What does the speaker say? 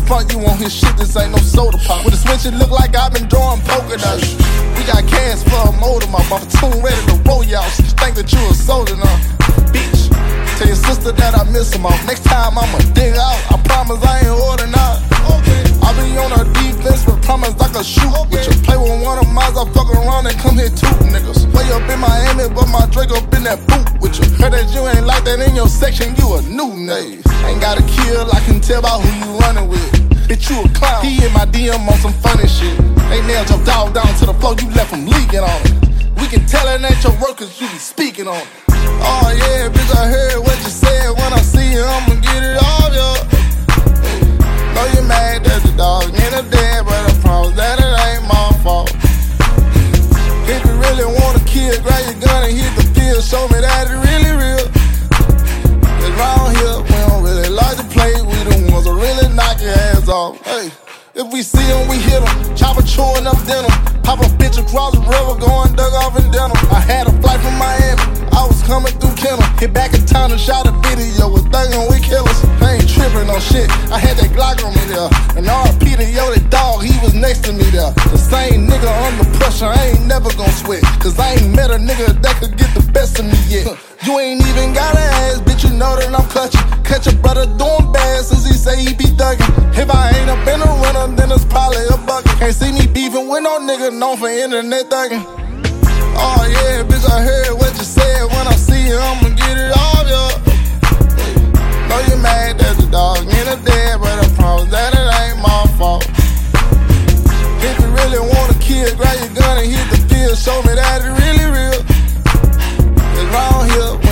front, you won't hear shit, this ain't no soda pop. With a switch, it look like I've been drawing polka dots. We got cash for a motor, my tune ready to roll y'all. She think that you a soldier now. Bitch, tell your sister that I miss him off. Next time I'ma dig out, I promise I ain't ordering out. Okay. I be on her defense, but promise I can shoot. Okay. With you play with one of mine, I fuck around and come here too, niggas. Way up in Miami, but my Drake up in that boot with you. Heard that you ain't like that in your section, you a new nigga. Ain't got a kill, I can tell by who you running with. Bitch, you a clown. He in my DM on some funny shit. They nailed your dog down to the floor, you left him leaking on it. We can tell it ain't your work, cause you be speaking on it. Oh yeah, bitch, I heard what you said. When I see you, I'ma get it off, yo. Know you mad that the dog in the dead, but I promise that it ain't my fault. If you really wanna kill, grab your gun and hit the field. Show me that it really real. Cause round here, we don't really like to play. We the ones that really knock your ass off. Hey, if we see them, we hit them. Chopper chewing up denim. Pop a bitch across the river, going dug off in denim. I had a flight from Miami, I was coming through Kenner. Hit back in town and shot a video with thuggin' with killers. I ain't tripping on shit, I had that Glock on me there. And R.P. to yo, that dog, he was next to me there. The same nigga under pressure, I ain't never gon' sweat. Cause I ain't met a nigga that could get the best of me yet. You ain't even gotta ask, bitch, you know that I'm clutching. Catch a brother doing bad since he say he be thuggin'. If I ain't up in the winter, then it's probably a bucket. Can't see me beefing with no nigga known for internet thuggin'. Oh yeah, bitch, I heard what you said. When I see you, I'ma get it off, yo. Know you mad that the dog in the dead, but I promise that it ain't my fault. If you really wanna kill, grab your gun and hit the field. Show me that it really real. Cause round here,